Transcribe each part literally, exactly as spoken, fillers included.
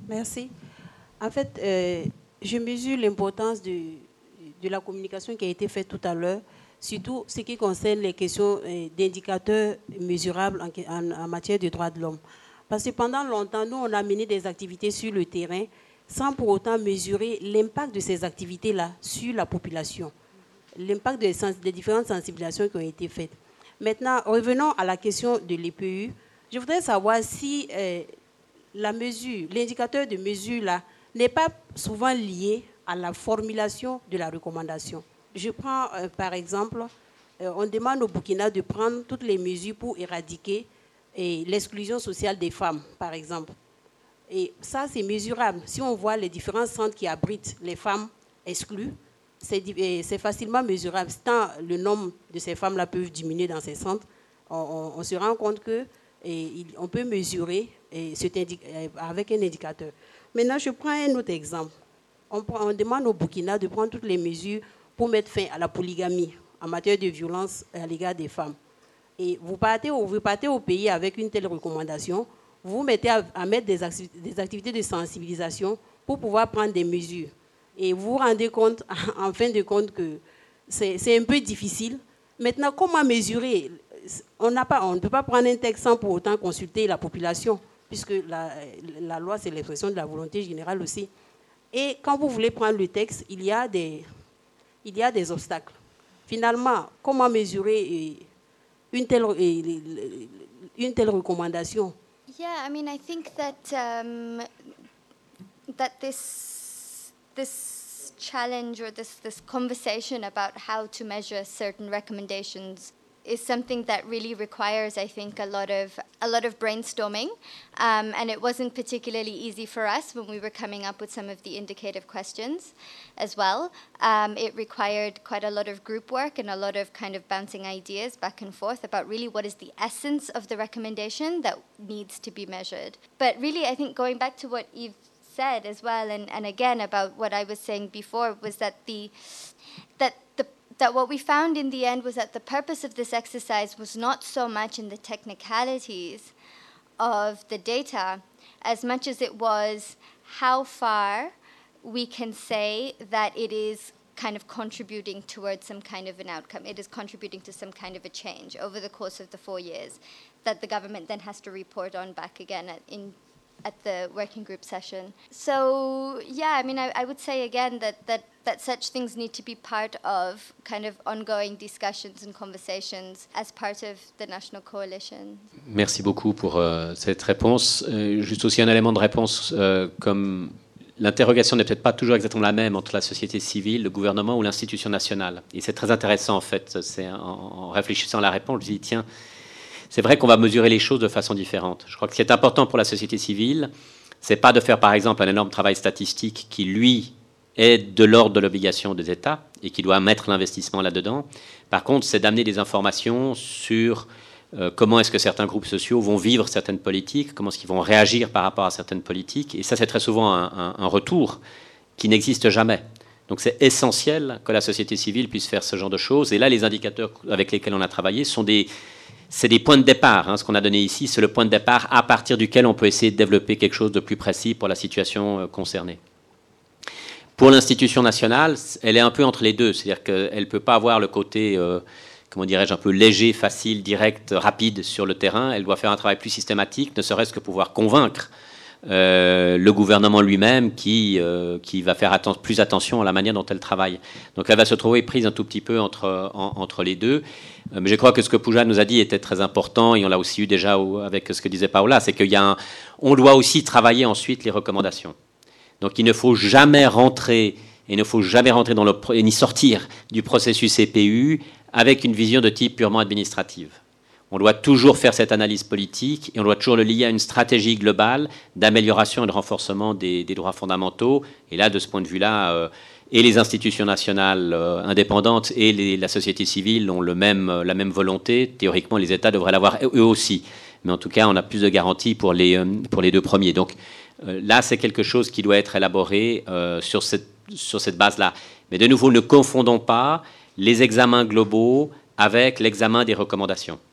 Merci. En fait, euh, je mesure l'importance de, de la communication qui a été faite tout à l'heure, surtout ce qui concerne les questions euh, d'indicateurs mesurables en, en, en matière de droits de l'homme. Parce que pendant longtemps, nous, on a mené des activités sur le terrain sans pour autant mesurer l'impact de ces activités-là sur la population, l'impact des, des différentes sensibilisations qui ont été faites. Maintenant, revenons à la question de l'E P U. Je voudrais savoir si euh, la mesure, l'indicateur de mesure là, n'est pas souvent lié à la formulation de la recommandation. Je prends euh, par exemple, euh, on demande au Burkina de prendre toutes les mesures pour éradiquer et l'exclusion sociale des femmes, par exemple. Et ça, c'est mesurable. Si on voit les différents centres qui abritent les femmes exclues, c'est facilement mesurable. Tant le nombre de ces femmes-là peuvent diminuer dans ces centres, on, on, on se rend compte qu'on peut mesurer et cet avec un indicateur. Maintenant, je prends un autre exemple. On, prend, on demande au Burkina de prendre toutes les mesures pour mettre fin à la polygamie en matière de violence à l'égard des femmes. Et vous partez, au, vous partez au pays avec une telle recommandation, vous vous mettez à, à mettre des, acti des activités de sensibilisation pour pouvoir prendre des mesures. Et vous vous rendez compte, en fin de compte, que c'est un peu difficile. Maintenant, comment mesurer? On, pas, on ne peut pas prendre un texte sans pour autant consulter la population, puisque la, la loi, c'est l'expression de la volonté générale aussi. Et quand vous voulez prendre le texte, il y a des, il y a des obstacles. Finalement, comment mesurer une telle, une telle recommandation? Yeah, I mean, I think that um, that this this challenge or this this conversation about how to measure certain recommendations is something that really requires, I think, a lot of a lot of brainstorming, um, and it wasn't particularly easy for us when we were coming up with some of the indicative questions as well. Um, it required quite a lot of group work and a lot of kind of bouncing ideas back and forth about really what is the essence of the recommendation that needs to be measured. But really, I think going back to what Yves said as well, and, and again about what I was saying before, was that the that the that what we found in the end was that the purpose of this exercise was not so much in the technicalities of the data as much as it was how far we can say that it is kind of contributing towards some kind of an outcome. It is contributing to some kind of a change over the course of the four years that the government then has to report on back again at, in at the working group session. So, yeah, I mean, I, I would say again that, that, that such things need to be part of kind of ongoing discussions and conversations as part of the National Coalition. Merci beaucoup pour euh, cette réponse. Euh, juste aussi un élément de réponse, euh, comme l'interrogation n'est peut-être pas toujours exactement la même entre la société civile, le gouvernement ou l'institution nationale. Et c'est très intéressant, en fait. C'est en, en réfléchissant à la réponse, je me dis, tiens, c'est vrai qu'on va mesurer les choses de façon différente. Je crois que ce qui est important pour la société civile, c'est pas de faire, par exemple, un énorme travail statistique qui, lui, est de l'ordre de l'obligation des États et qui doit mettre l'investissement là-dedans. Par contre, c'est d'amener des informations sur euh, comment est-ce que certains groupes sociaux vont vivre certaines politiques, comment est-ce qu'ils vont réagir par rapport à certaines politiques. Et ça, c'est très souvent un, un, un retour qui n'existe jamais. Donc c'est essentiel que la société civile puisse faire ce genre de choses. Et là, les indicateurs avec lesquels on a travaillé sont des... C'est des points de départ. Hein. Ce qu'on a donné ici, c'est le point de départ à partir duquel on peut essayer de développer quelque chose de plus précis pour la situation euh, concernée. Pour l'institution nationale, elle est un peu entre les deux. C'est-à-dire qu'elle ne peut pas avoir le côté, euh, comment dirais-je, un peu léger, facile, direct, rapide sur le terrain. Elle doit faire un travail plus systématique, ne serait-ce que pouvoir convaincre Euh, le gouvernement lui-même qui, euh, qui va faire atten plus attention à la manière dont elle travaille. Donc elle va se trouver prise un tout petit peu entre, en, entre les deux. Euh, mais je crois que ce que Pooja nous a dit était très important, et on l'a aussi eu déjà au, avec ce que disait Paola, c'est qu'il y a un, on doit aussi travailler ensuite les recommandations. Donc il ne faut jamais rentrer, et il ne faut jamais rentrer dans le, ni sortir du processus C P U avec une vision de type purement administrative. On doit toujours faire cette analyse politique et on doit toujours le lier à une stratégie globale d'amélioration et de renforcement des, des droits fondamentaux. Et là, de ce point de vue-là, euh, et les institutions nationales euh, indépendantes et les, la société civile ont le même, euh, la même volonté. Théoriquement, les États devraient l'avoir eux aussi. Mais en tout cas, on a plus de garanties pour les, euh, pour les deux premiers. Donc euh, là, c'est quelque chose qui doit être élaboré euh, sur cette, sur cette base-là. Mais de nouveau, ne confondons pas les examens globaux avec l'examen des recommandations.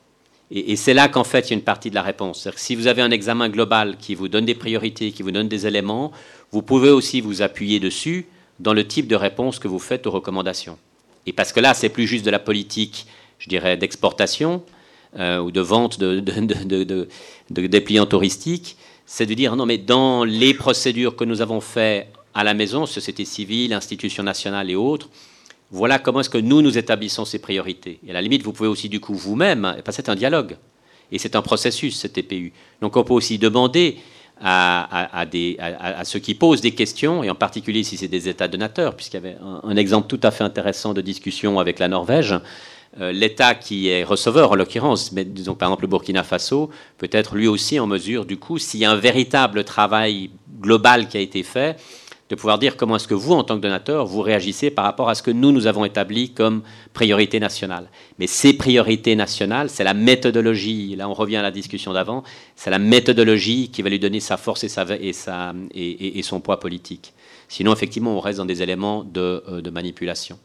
Et, et c'est là qu'en fait, il y a une partie de la réponse. C'est-à-dire que si vous avez un examen global qui vous donne des priorités, qui vous donne des éléments, vous pouvez aussi vous appuyer dessus dans le type de réponse que vous faites aux recommandations. Et parce que là, c'est plus juste de la politique, je dirais, d'exportation euh, ou de vente de, de, de, de, de, de dépliants touristiques, c'est de dire, non, mais dans les procédures que nous avons faites à la maison, société civile, institutions nationales et autres, voilà comment est-ce que nous, nous établissons ces priorités. Et à la limite, vous pouvez aussi, du coup, vous-même, parce que c'est un dialogue. Et c'est un processus, ce T P U. Donc, on peut aussi demander à, à, à, des, à, à ceux qui posent des questions, et en particulier si c'est des États donateurs, puisqu'il y avait un, un exemple tout à fait intéressant de discussion avec la Norvège. Euh, L'État qui est receveur, en l'occurrence, mais disons par exemple le Burkina Faso, peut être lui aussi en mesure, du coup, s'il y a un véritable travail global qui a été fait, de pouvoir dire comment est-ce que vous, en tant que donateur, vous réagissez par rapport à ce que nous, nous avons établi comme priorité nationale. Mais ces priorités nationales, c'est la méthodologie, là on revient à la discussion d'avant, c'est la méthodologie qui va lui donner sa force et, sa, et, sa, et, et, et son poids politique. Sinon, effectivement, on reste dans des éléments de, de manipulation.